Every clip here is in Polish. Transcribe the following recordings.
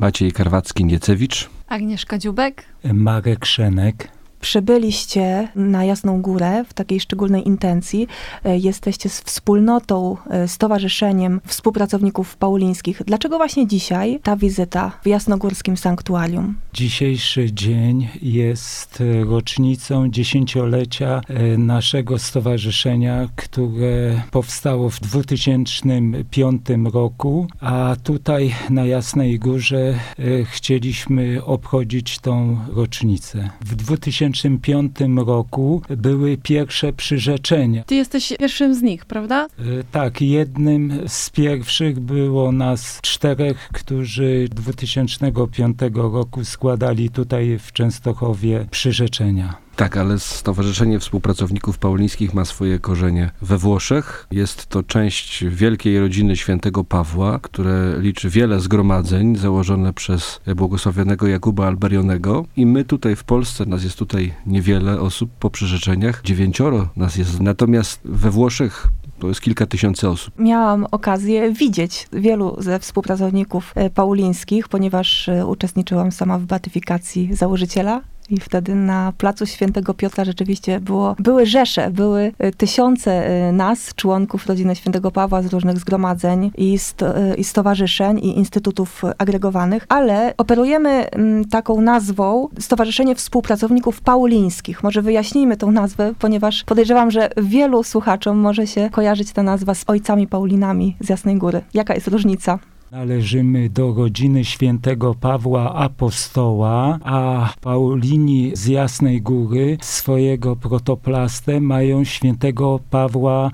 Maciej Karwacki-Niecewicz, Agnieszka Dziubek, Marek Szenek. Przybyliście na Jasną Górę w takiej szczególnej intencji. Jesteście z wspólnotą, stowarzyszeniem współpracowników paulińskich. Dlaczego właśnie dzisiaj ta wizyta w jasnogórskim sanktuarium? Dzisiejszy dzień jest rocznicą 10-lecia naszego stowarzyszenia, które powstało w 2005 roku, a tutaj na Jasnej Górze chcieliśmy obchodzić tą rocznicę. W 2005 roku były pierwsze przyrzeczenia. Ty jesteś pierwszym z nich, prawda? Tak, jednym z pierwszych było nas 4, którzy 2005 roku składali tutaj w Częstochowie przyrzeczenia. Tak, ale Stowarzyszenie Współpracowników Paulińskich ma swoje korzenie we Włoszech. Jest to część wielkiej rodziny świętego Pawła, które liczy wiele zgromadzeń założone przez błogosławionego Jakuba Alberionego. I my tutaj w Polsce, nas jest tutaj niewiele osób po przyrzeczeniach, 9 nas jest. Natomiast we Włoszech to jest kilka tysięcy osób. Miałam okazję widzieć wielu ze współpracowników paulińskich, ponieważ uczestniczyłam sama w beatyfikacji założyciela. I wtedy na placu Świętego Piotra rzeczywiście były rzesze, były tysiące nas, członków rodziny Świętego Pawła z różnych zgromadzeń i stowarzyszeń i instytutów agregowanych, ale operujemy taką nazwą Stowarzyszenie Współpracowników Paulińskich. Może wyjaśnijmy tą nazwę, ponieważ podejrzewam, że wielu słuchaczom może się kojarzyć ta nazwa z ojcami Paulinami z Jasnej Góry. Jaka jest różnica? Należymy do rodziny świętego Pawła Apostoła, a Paulini z Jasnej Góry swojego protoplastę mają świętego Pawła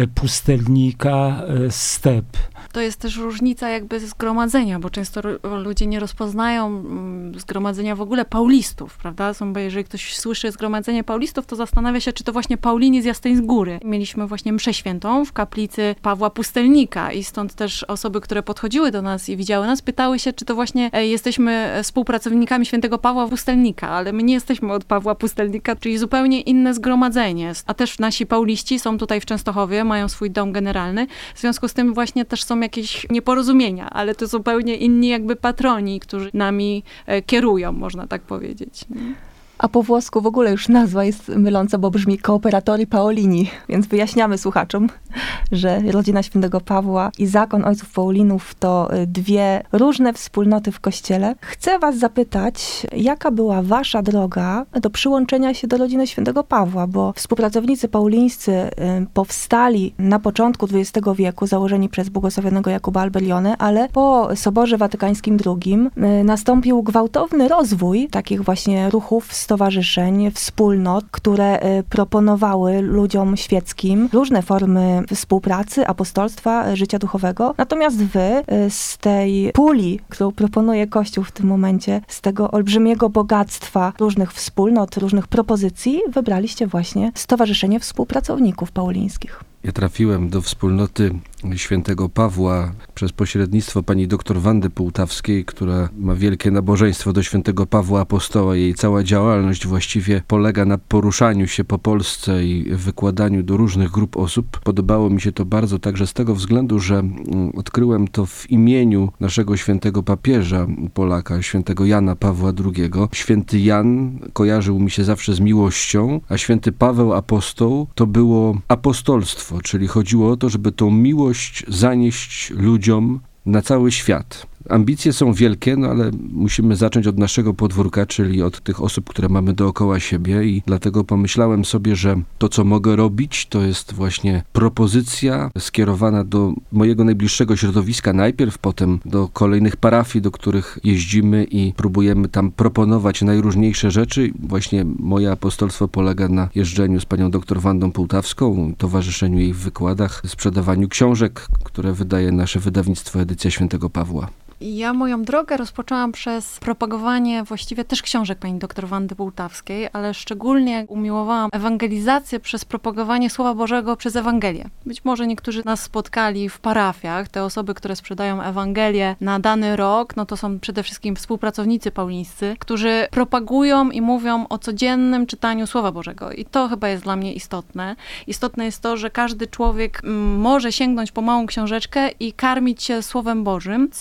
Pustelnika Step. To jest też różnica jakby zgromadzenia, bo często ludzie nie rozpoznają zgromadzenia w ogóle paulistów, prawda? Bo jeżeli ktoś słyszy zgromadzenie paulistów, to zastanawia się, czy to właśnie Paulini z Jasnej Góry. Mieliśmy właśnie mszę świętą w kaplicy Pawła Pustelnika i stąd też osoby, które podchodziły do nas i widziały nas, pytały się, czy to właśnie jesteśmy współpracownikami świętego Pawła Pustelnika, ale my nie jesteśmy od Pawła Pustelnika, czyli zupełnie inne zgromadzenie. A też nasi pauliści są tutaj w Częstochowie, mają swój dom generalny, w związku z tym właśnie też są jakieś nieporozumienia, ale to zupełnie inni jakby patroni, którzy nami kierują, można tak powiedzieć. A po włosku w ogóle już nazwa jest myląca, bo brzmi Cooperatori Paolini, więc wyjaśniamy słuchaczom, że rodzina świętego Pawła i zakon ojców Paulinów to dwie różne wspólnoty w Kościele. Chcę was zapytać, jaka była wasza droga do przyłączenia się do rodziny świętego Pawła, bo współpracownicy paulińscy powstali na początku XX wieku, założeni przez błogosławionego Jakuba Alberione, ale po Soborze Watykańskim II nastąpił gwałtowny rozwój takich właśnie ruchów, stowarzyszeń, wspólnot, które proponowały ludziom świeckim różne formy współpracy, apostolstwa, życia duchowego. Natomiast wy z tej puli, którą proponuje Kościół w tym momencie, z tego olbrzymiego bogactwa różnych wspólnot, różnych propozycji, wybraliście właśnie Stowarzyszenie Współpracowników Paulińskich. Ja trafiłem do wspólnoty świętego Pawła przez pośrednictwo pani doktor Wandy Półtawskiej, która ma wielkie nabożeństwo do świętego Pawła Apostoła. Jej cała działalność właściwie polega na poruszaniu się po Polsce i wykładaniu do różnych grup osób. Podobało mi się to bardzo także z tego względu, że odkryłem to w imieniu naszego świętego papieża Polaka, świętego Jana Pawła II. Święty Jan kojarzył mi się zawsze z miłością, a święty Paweł Apostoł to było apostolstwo, czyli chodziło o to, żeby tą miłość zanieść ludziom na cały świat. Ambicje są wielkie, ale musimy zacząć od naszego podwórka, czyli od tych osób, które mamy dookoła siebie i dlatego pomyślałem sobie, że to, co mogę robić, to jest właśnie propozycja skierowana do mojego najbliższego środowiska najpierw, potem do kolejnych parafii, do których jeździmy i próbujemy tam proponować najróżniejsze rzeczy. Właśnie moje apostolstwo polega na jeżdżeniu z panią doktor Wandą Półtawską, towarzyszeniu jej w wykładach, sprzedawaniu książek, które wydaje nasze wydawnictwo Edycja Świętego Pawła. Ja moją drogę rozpoczęłam przez propagowanie właściwie też książek pani dr Wandy Półtawskiej, ale szczególnie umiłowałam ewangelizację przez propagowanie Słowa Bożego przez Ewangelię. Być może niektórzy nas spotkali w parafiach. Te osoby, które sprzedają Ewangelię na dany rok, no to są przede wszystkim współpracownicy paulińscy, którzy propagują i mówią o codziennym czytaniu Słowa Bożego. I to chyba jest dla mnie istotne. Istotne jest to, że każdy człowiek może sięgnąć po małą książeczkę i karmić się Słowem Bożym, co umożliwia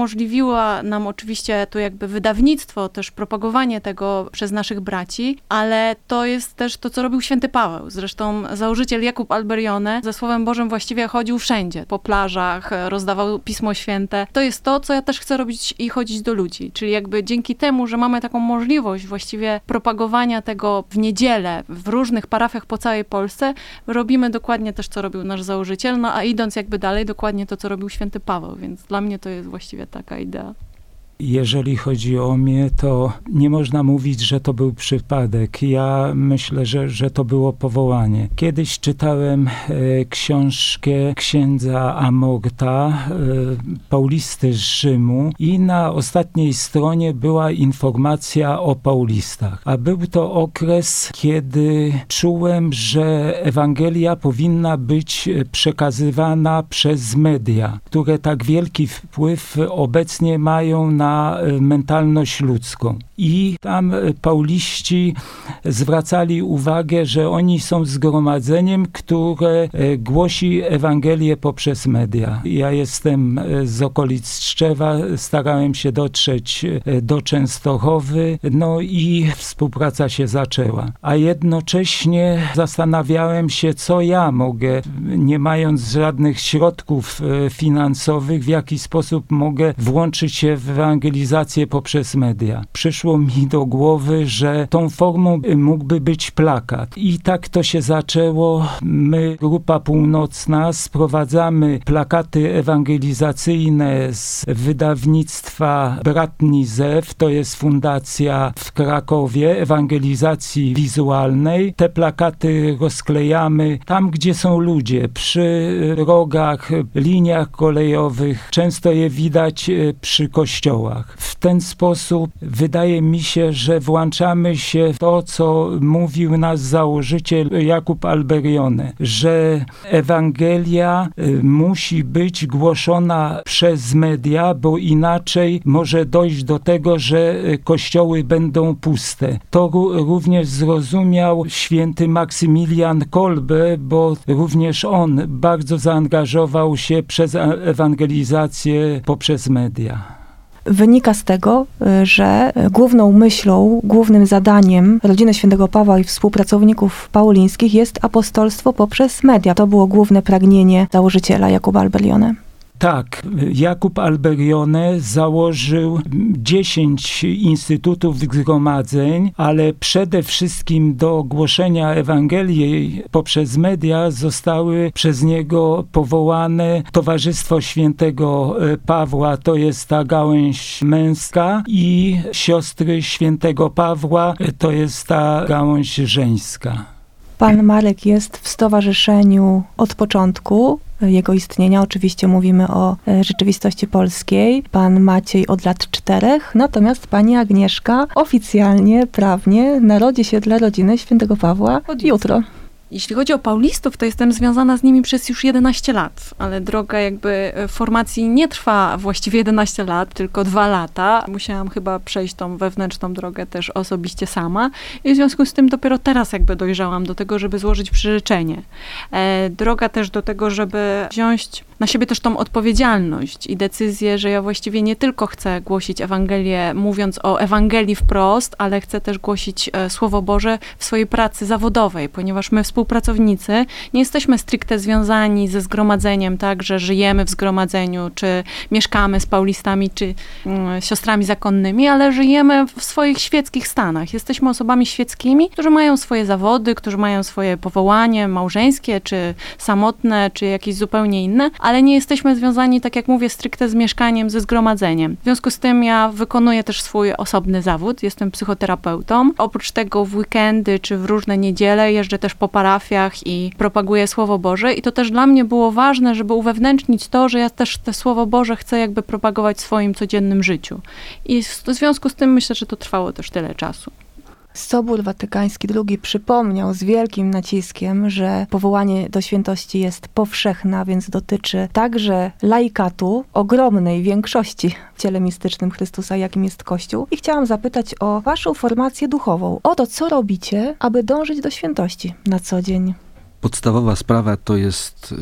umożliwiła nam oczywiście to jakby wydawnictwo, też propagowanie tego przez naszych braci, ale to jest też to, co robił święty Paweł. Zresztą założyciel Jakub Alberione ze Słowem Bożym właściwie chodził wszędzie, po plażach, rozdawał Pismo Święte. To jest to, co ja też chcę robić i chodzić do ludzi. Czyli jakby dzięki temu, że mamy taką możliwość właściwie propagowania tego w niedzielę w różnych parafiach po całej Polsce, robimy dokładnie też, co robił nasz założyciel, no a idąc jakby dalej, dokładnie to, co robił święty Paweł, więc dla mnie to jest właściwie taka idea. Jeżeli chodzi o mnie, to nie można mówić, że to był przypadek. Ja myślę, że to było powołanie. Kiedyś czytałem książkę księdza Amorta, Paulisty z Rzymu, i na ostatniej stronie była informacja o Paulistach. A był to okres, kiedy czułem, że Ewangelia powinna być przekazywana przez media, które tak wielki wpływ obecnie mają na mentalność ludzką. I tam pauliści zwracali uwagę, że oni są zgromadzeniem, które głosi Ewangelię poprzez media. Ja jestem z okolic Tczewa, starałem się dotrzeć do Częstochowy, no i współpraca się zaczęła. A jednocześnie zastanawiałem się, co ja mogę, nie mając żadnych środków finansowych, w jaki sposób mogę włączyć się w ewangelizację poprzez media. Przyszło mi do głowy, że tą formą mógłby być plakat. I tak to się zaczęło. My, Grupa Północna, sprowadzamy plakaty ewangelizacyjne z wydawnictwa Brat Nizew, to jest fundacja w Krakowie ewangelizacji wizualnej. Te plakaty rozklejamy tam, gdzie są ludzie, przy drogach, liniach kolejowych. Często je widać przy kościołach. W ten sposób wydaje mi się, że włączamy się w to, co mówił nasz założyciel Jakub Alberione, że Ewangelia musi być głoszona przez media, bo inaczej może dojść do tego, że kościoły będą puste. To również zrozumiał święty Maksymilian Kolbe, bo również on bardzo zaangażował się przez ewangelizację poprzez media. Wynika z tego, że główną myślą, głównym zadaniem rodziny świętego Pawła i współpracowników paulińskich jest apostolstwo poprzez media. To było główne pragnienie założyciela Jakuba Alberione. Tak, Jakub Alberione założył 10 instytutów zgromadzeń, ale przede wszystkim do głoszenia Ewangelii poprzez media zostały przez niego powołane Towarzystwo Świętego Pawła, to jest ta gałąź męska, i Siostry Świętego Pawła, to jest ta gałąź żeńska. Pan Marek jest w stowarzyszeniu od początku jego istnienia. Oczywiście mówimy o rzeczywistości polskiej. Pan Maciej od lat 4, natomiast pani Agnieszka oficjalnie, prawnie narodzi się dla rodziny świętego Pawła jutro. Jeśli chodzi o paulistów, to jestem związana z nimi przez już 11 lat, ale droga jakby formacji nie trwa właściwie 11 lat, tylko 2 lata. Musiałam chyba przejść tą wewnętrzną drogę też osobiście sama i w związku z tym dopiero teraz jakby dojrzałam do tego, żeby złożyć przyrzeczenie. Droga też do tego, żeby wziąć na siebie też tą odpowiedzialność i decyzję, że ja właściwie nie tylko chcę głosić Ewangelię, mówiąc o Ewangelii wprost, ale chcę też głosić Słowo Boże w swojej pracy zawodowej, ponieważ my współpracownicy nie jesteśmy stricte związani ze zgromadzeniem, tak, że żyjemy w zgromadzeniu, czy mieszkamy z paulistami, czy siostrami zakonnymi, ale żyjemy w swoich świeckich stanach. Jesteśmy osobami świeckimi, którzy mają swoje zawody, którzy mają swoje powołanie małżeńskie, czy samotne, czy jakieś zupełnie inne, ale nie jesteśmy związani, tak jak mówię, stricte z mieszkaniem, ze zgromadzeniem. W związku z tym ja wykonuję też swój osobny zawód, jestem psychoterapeutą. Oprócz tego w weekendy, czy w różne niedziele jeżdżę też po parafiach i propaguję Słowo Boże i to też dla mnie było ważne, żeby uwewnętrznić to, że ja też te Słowo Boże chcę jakby propagować w swoim codziennym życiu. I w związku z tym myślę, że to trwało też tyle czasu. Sobór Watykański II przypomniał z wielkim naciskiem, że powołanie do świętości jest powszechne, więc dotyczy także laikatu, ogromnej większości w ciele mistycznym Chrystusa, jakim jest Kościół. I chciałam zapytać o waszą formację duchową, o to, co robicie, aby dążyć do świętości na co dzień. Podstawowa sprawa to jest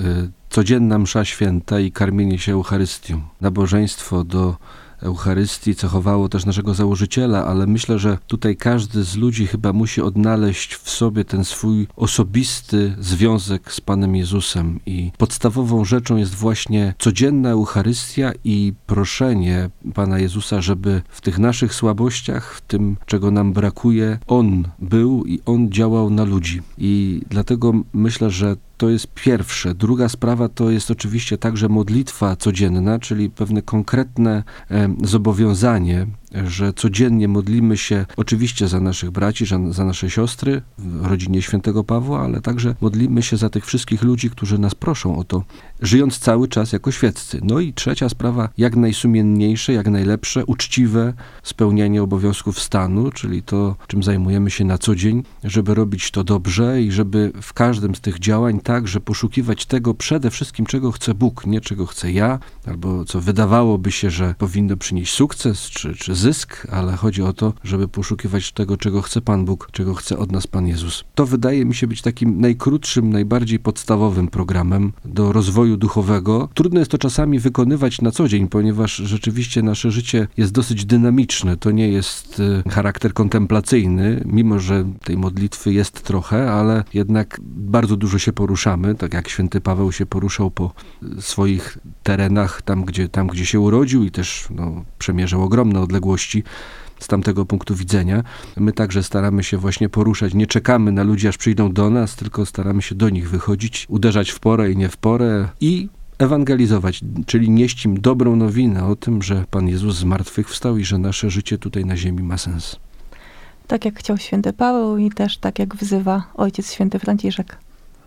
codzienna msza święta i karmienie się Eucharystią. Nabożeństwo do Eucharystii cechowało też naszego założyciela, ale myślę, że tutaj każdy z ludzi chyba musi odnaleźć w sobie ten swój osobisty związek z Panem Jezusem i podstawową rzeczą jest właśnie codzienna Eucharystia i proszenie Pana Jezusa, żeby w tych naszych słabościach, w tym, czego nam brakuje, On był i On działał na ludzi. I dlatego myślę, że to jest pierwsze. Druga sprawa to jest oczywiście także modlitwa codzienna, czyli pewne konkretne zobowiązanie, że codziennie modlimy się oczywiście za naszych braci, za nasze siostry w rodzinie świętego Pawła, ale także modlimy się za tych wszystkich ludzi, którzy nas proszą o to, żyjąc cały czas jako świeccy. No i trzecia sprawa, jak najsumienniejsze, jak najlepsze, uczciwe spełnianie obowiązków stanu, czyli to, czym zajmujemy się na co dzień, żeby robić to dobrze i żeby w każdym z tych działań także poszukiwać tego przede wszystkim, czego chce Bóg, nie czego chcę ja, albo co wydawałoby się, że powinno przynieść sukces czy zysk, ale chodzi o to, żeby poszukiwać tego, czego chce Pan Bóg, czego chce od nas Pan Jezus. To wydaje mi się być takim najkrótszym, najbardziej podstawowym programem do rozwoju duchowego. Trudno jest to czasami wykonywać na co dzień, ponieważ rzeczywiście nasze życie jest dosyć dynamiczne. To nie jest charakter kontemplacyjny, mimo że tej modlitwy jest trochę, ale jednak bardzo dużo się poruszamy, tak jak święty Paweł się poruszał po swoich terenach, tam gdzie się urodził i też przemierzał ogromne odległości z tamtego punktu widzenia. My także staramy się właśnie poruszać. Nie czekamy na ludzi, aż przyjdą do nas, tylko staramy się do nich wychodzić, uderzać w porę i nie w porę i ewangelizować, czyli nieść im dobrą nowinę o tym, że Pan Jezus zmartwychwstał i że nasze życie tutaj na ziemi ma sens. Tak jak chciał święty Paweł i też tak jak wzywa ojciec święty Franciszek.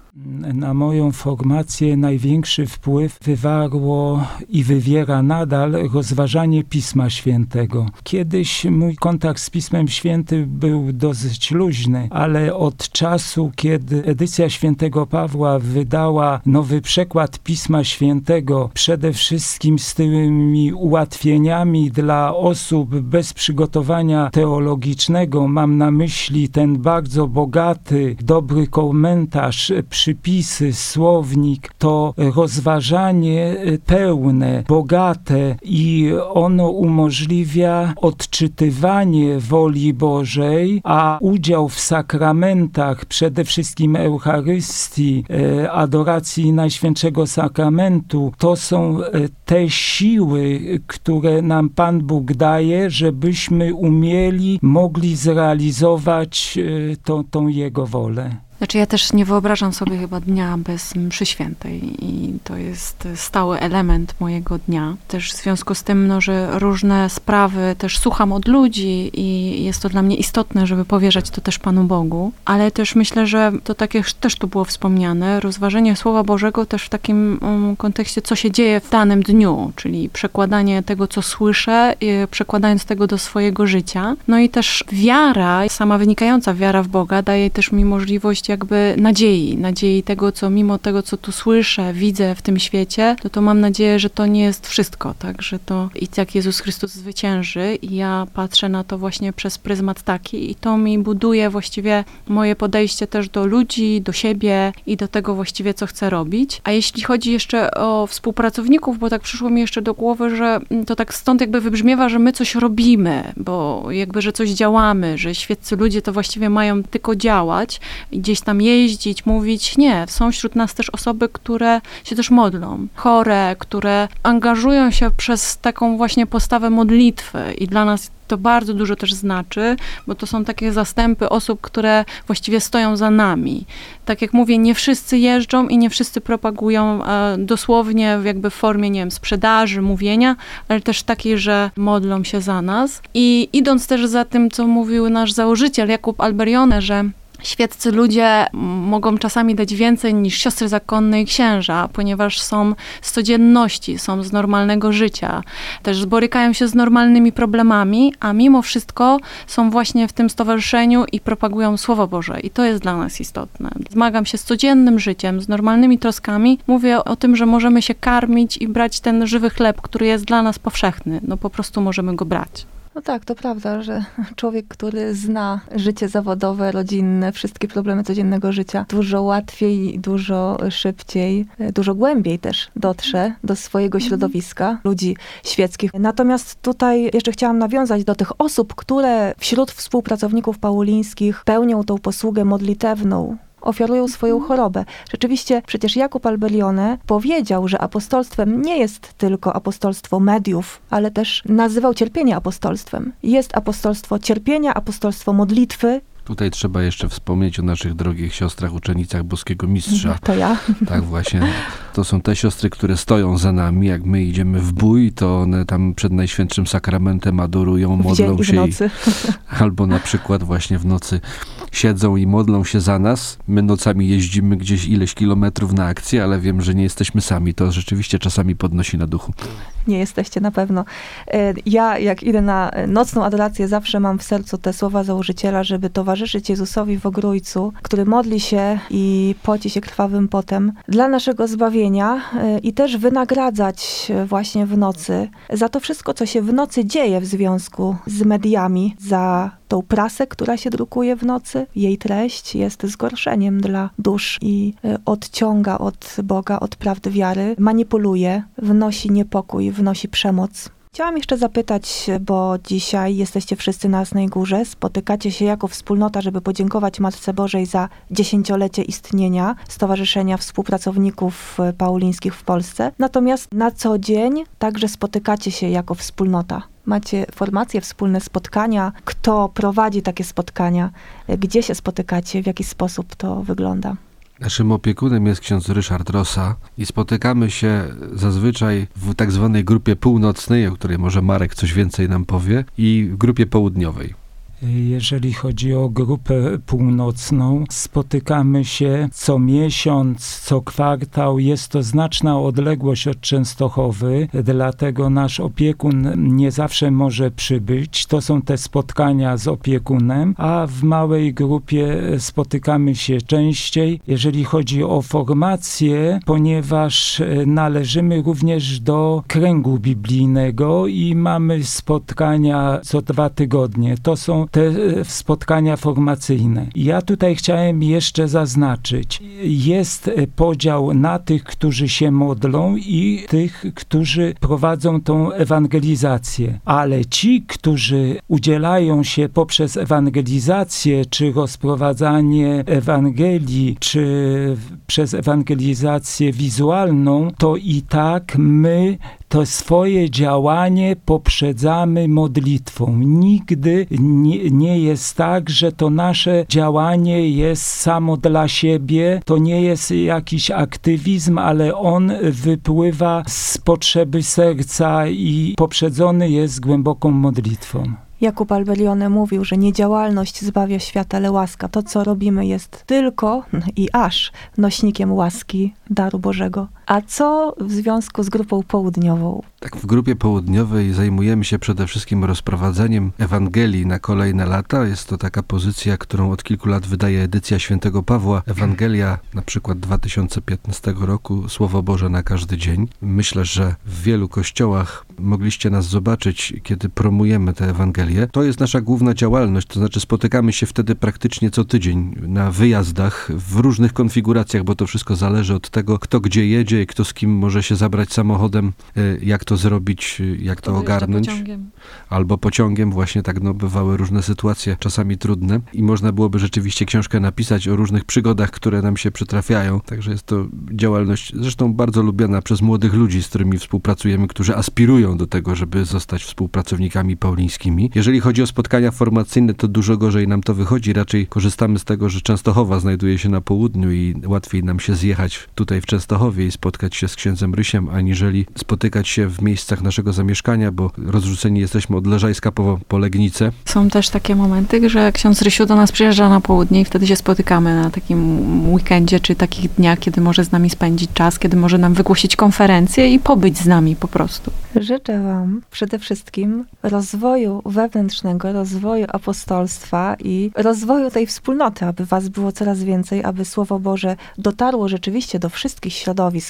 Na moją formację największy wpływ wywarło i wywiera nadal rozważanie Pisma Świętego. Kiedyś mój kontakt z Pismem Świętym był dosyć luźny, ale od czasu, kiedy edycja świętego Pawła wydała nowy przekład Pisma Świętego, przede wszystkim z tymi ułatwieniami dla osób bez przygotowania teologicznego, mam na myśli ten bardzo bogaty, dobry komentarz, przypisy, słownik, to rozważanie pełne, bogate i ono umożliwia odczytywanie woli Bożej, a udział w sakramentach, przede wszystkim Eucharystii, adoracji Najświętszego Sakramentu, to są te siły, które nam Pan Bóg daje, żebyśmy mogli zrealizować tą Jego wolę. Znaczy ja też nie wyobrażam sobie chyba dnia bez mszy świętej i to jest stały element mojego dnia. Też w związku z tym, że różne sprawy też słucham od ludzi i jest to dla mnie istotne, żeby powierzać to też Panu Bogu, ale też myślę, że to tak jak też tu było wspomniane, rozważenie Słowa Bożego też w takim kontekście, co się dzieje w danym dniu, czyli przekładanie tego, co słyszę, przekładając tego do swojego życia. No i też wiara, sama wynikająca wiara w Boga daje też mi możliwość jakby nadziei tego, co mimo tego, co tu słyszę, widzę w tym świecie, to mam nadzieję, że to nie jest wszystko, tak, że to i jak Jezus Chrystus zwycięży i ja patrzę na to właśnie przez pryzmat taki i to mi buduje właściwie moje podejście też do ludzi, do siebie i do tego właściwie, co chcę robić. A jeśli chodzi jeszcze o współpracowników, bo tak przyszło mi jeszcze do głowy, że to tak stąd jakby wybrzmiewa, że my coś robimy, bo jakby, że coś działamy, że świeccy ludzie to właściwie mają tylko działać i gdzieś tam jeździć, mówić. Nie, są wśród nas też osoby, które się też modlą, chore, które angażują się przez taką właśnie postawę modlitwy i dla nas to bardzo dużo też znaczy, bo to są takie zastępy osób, które właściwie stoją za nami. Tak jak mówię, nie wszyscy jeżdżą i nie wszyscy propagują dosłownie jakby w formie, nie wiem, sprzedaży, mówienia, ale też takiej, że modlą się za nas. I idąc też za tym, co mówił nasz założyciel Jakub Alberione, że świeccy ludzie mogą czasami dać więcej niż siostry zakonne i księża, ponieważ są z codzienności, są z normalnego życia. Też borykają się z normalnymi problemami, a mimo wszystko są właśnie w tym stowarzyszeniu i propagują Słowo Boże. I to jest dla nas istotne. Zmagam się z codziennym życiem, z normalnymi troskami. Mówię o tym, że możemy się karmić i brać ten żywy chleb, który jest dla nas powszechny. No po prostu możemy go brać. No tak, to prawda, że człowiek, który zna życie zawodowe, rodzinne, wszystkie problemy codziennego życia, dużo łatwiej, dużo szybciej, dużo głębiej też dotrze do swojego środowiska, ludzi świeckich. Natomiast tutaj jeszcze chciałam nawiązać do tych osób, które wśród współpracowników paulińskich pełnią tą posługę modlitewną, ofiarują swoją chorobę. Rzeczywiście przecież Jakub Alberione powiedział, że apostolstwem nie jest tylko apostolstwo mediów, ale też nazywał cierpienie apostolstwem. Jest apostolstwo cierpienia, apostolstwo modlitwy. Tutaj trzeba jeszcze wspomnieć o naszych drogich siostrach, uczennicach Boskiego Mistrza. To ja. Tak właśnie. To są te siostry, które stoją za nami. Jak my idziemy w bój, to one tam przed Najświętszym Sakramentem adorują, modlą w dzień się. I w nocy. Albo na przykład właśnie w nocy siedzą i modlą się za nas. My nocami jeździmy gdzieś ileś kilometrów na akcję, ale wiem, że nie jesteśmy sami. To rzeczywiście czasami podnosi na duchu. Nie jesteście na pewno. Ja, jak idę na nocną adorację, zawsze mam w sercu te słowa założyciela, żeby towarzyszyć Jezusowi w Ogrójcu, który modli się i poci się krwawym potem dla naszego zbawienia i też wynagradzać właśnie w nocy za to wszystko, co się w nocy dzieje w związku z mediami, za tą prasę, która się drukuje w nocy. Jej treść jest zgorszeniem dla dusz i odciąga od Boga, od prawdy wiary, manipuluje, wnosi niepokój, wnosi przemoc. Chciałam jeszcze zapytać, bo dzisiaj jesteście wszyscy na Jasnej Górze, spotykacie się jako wspólnota, żeby podziękować Matce Bożej za 10-lecie istnienia Stowarzyszenia Współpracowników Paulińskich w Polsce. Natomiast na co dzień także spotykacie się jako wspólnota. Macie formacje, wspólne spotkania. Kto prowadzi takie spotkania? Gdzie się spotykacie? W jaki sposób to wygląda? Naszym opiekunem jest ksiądz Ryszard Rosa i spotykamy się zazwyczaj w tak zwanej grupie północnej, o której może Marek coś więcej nam powie, i w grupie południowej. Jeżeli chodzi o grupę północną, spotykamy się co miesiąc, co kwartał. Jest to znaczna odległość od Częstochowy, dlatego nasz opiekun nie zawsze może przybyć. To są te spotkania z opiekunem, a w małej grupie spotykamy się częściej. Jeżeli chodzi o formację, ponieważ należymy również do kręgu biblijnego i mamy spotkania co 2 tygodnie. To są te spotkania formacyjne. Ja tutaj chciałem jeszcze zaznaczyć, jest podział na tych, którzy się modlą i tych, którzy prowadzą tą ewangelizację. Ale ci, którzy udzielają się poprzez ewangelizację, czy rozprowadzanie Ewangelii, czy przez ewangelizację wizualną, to i tak my to swoje działanie poprzedzamy modlitwą. Nigdy nie jest tak, że to nasze działanie jest samo dla siebie, to nie jest jakiś aktywizm, ale on wypływa z potrzeby serca i poprzedzony jest głęboką modlitwą. Jakub Alberione mówił, że niedziałalność zbawia świat, ale łaska. To, co robimy, jest tylko i aż nośnikiem łaski, daru Bożego. A co w związku z grupą południową? Tak, w grupie południowej zajmujemy się przede wszystkim rozprowadzeniem Ewangelii na kolejne lata. Jest to taka pozycja, którą od kilku lat wydaje edycja Świętego Pawła. Ewangelia, na przykład 2015 roku, Słowo Boże na każdy dzień. Myślę, że w wielu kościołach mogliście nas zobaczyć, kiedy promujemy tę Ewangelię. To jest nasza główna działalność, to znaczy spotykamy się wtedy praktycznie co tydzień na wyjazdach w różnych konfiguracjach, bo to wszystko zależy od tego, kto gdzie jedzie, kto z kim może się zabrać samochodem, jak to zrobić, jak to ogarnąć. Pociągiem. Albo pociągiem, właśnie tak, no bywały różne sytuacje, czasami trudne i można byłoby rzeczywiście książkę napisać o różnych przygodach, które nam się przytrafiają. Także jest to działalność zresztą bardzo lubiana przez młodych ludzi, z którymi współpracujemy, którzy aspirują do tego, żeby zostać współpracownikami paulińskimi. Jeżeli chodzi o spotkania formacyjne, to dużo gorzej nam to wychodzi. Raczej korzystamy z tego, że Częstochowa znajduje się na południu i łatwiej nam się zjechać tutaj w Częstochowie i spotkać się z księdzem Rysiem, aniżeli spotykać się w miejscach naszego zamieszkania, bo rozrzuceni jesteśmy od Leżajska po Legnicę. Są też takie momenty, że ksiądz Rysiu do nas przyjeżdża na południe i wtedy się spotykamy na takim weekendzie, czy takich dniach, kiedy może z nami spędzić czas, kiedy może nam wygłosić konferencję i pobyć z nami po prostu. Życzę wam przede wszystkim rozwoju wewnętrznego, rozwoju apostolstwa i rozwoju tej wspólnoty, aby was było coraz więcej, aby Słowo Boże dotarło rzeczywiście do wszystkich środowisk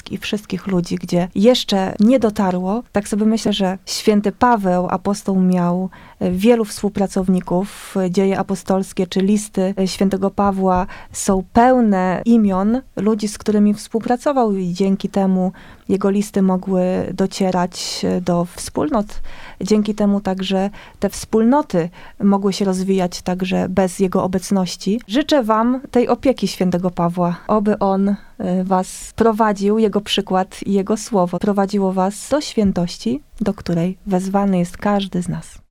i wszystkich ludzi, gdzie jeszcze nie dotarło. Tak sobie myślę, że święty Paweł, apostoł, miał wielu współpracowników. Dzieje apostolskie czy listy świętego Pawła są pełne imion ludzi, z którymi współpracował i dzięki temu jego listy mogły docierać do wspólnot. Dzięki temu także te wspólnoty mogły się rozwijać także bez jego obecności. Życzę wam tej opieki świętego Pawła, oby on was prowadził, jego przykład i jego słowo prowadziło was do świętości, do której wezwany jest każdy z nas.